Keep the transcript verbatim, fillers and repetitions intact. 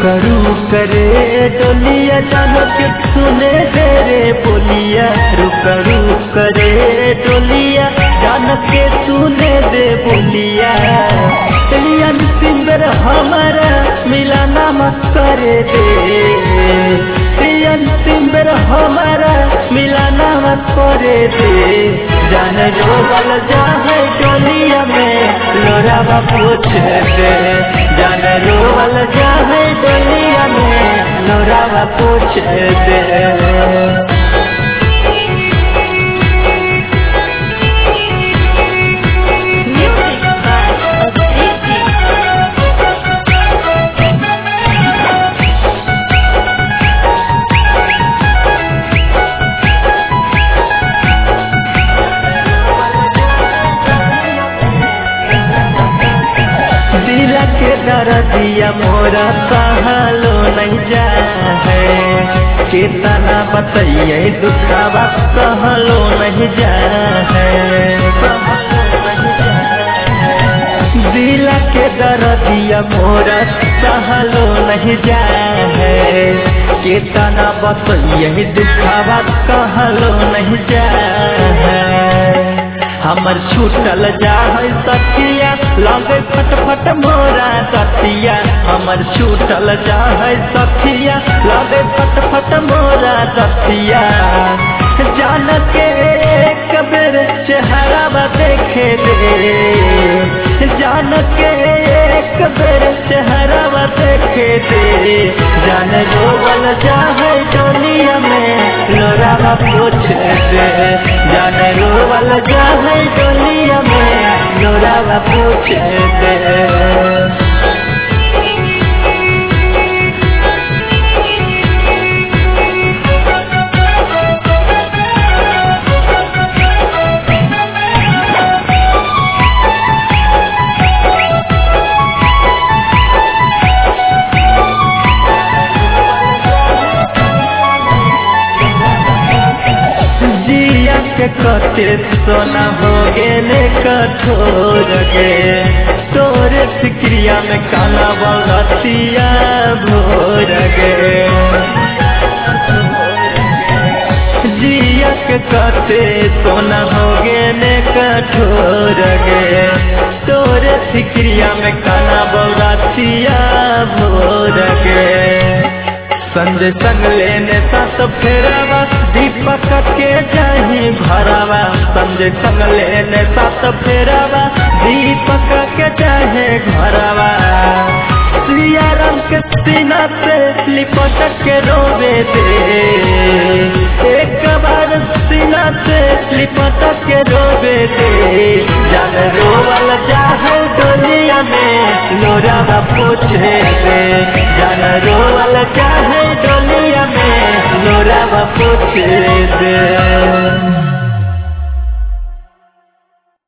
रुकरू करे डोलिया जानो के सुने दे रे बोलिया रुकरू करे डोलिया जानो के सुने दे बोलिया लियन सिंगर हमारा मिलाना मत करे दे लियन सिंगर हमारा मिलाना मत करे दे जान रोवल जाए डोलिया में लोरावा पूछ दे जान रोवल जाए डोलिया में लोरावा पूछ दे के दर्दिया मोरा कहलो नहीं जा है कितना बताइए दुखावा कहलो नहीं जा है दिल के दर्दिया मोरा कहलो नहीं जा है कितना बताइए दुखावा कहलो नहीं जा है हमर छूटल जा है सखिया लगे फटफट मोरा सखिया हमर छूटल जा है सखिया लगे फटफट मोरा सखिया जान के एक बेर चेहरा देखे दे जान के एक बेर चेहरा देखे दे जान रोवल जा है डोलिया में लोरावा पूछ दे जान रोवल जा है डोलिया में लोरावा पूछ दे के कते सोना हो गेले कठोर गे तोरे फिक्रिया में काला बलतिया भोर गे जिया के कते सोना हो गेले कठोर गे तोरे फिक्रिया में काला बलतिया भोर गे संजय संग लेने साथ फेरावा दीपक के जाही भरावा संजय संग लेने साथ फेरावा दीपक के चाहे घरावा सिया राम के सीना से लिपट के रोवे दे एक बार सीना से लिपट के रोवे दे जान रोवल जाए डोलिया में लोरावा पूछे दे जान रोवल जाए डोलिया में लोरावा पूछ दे।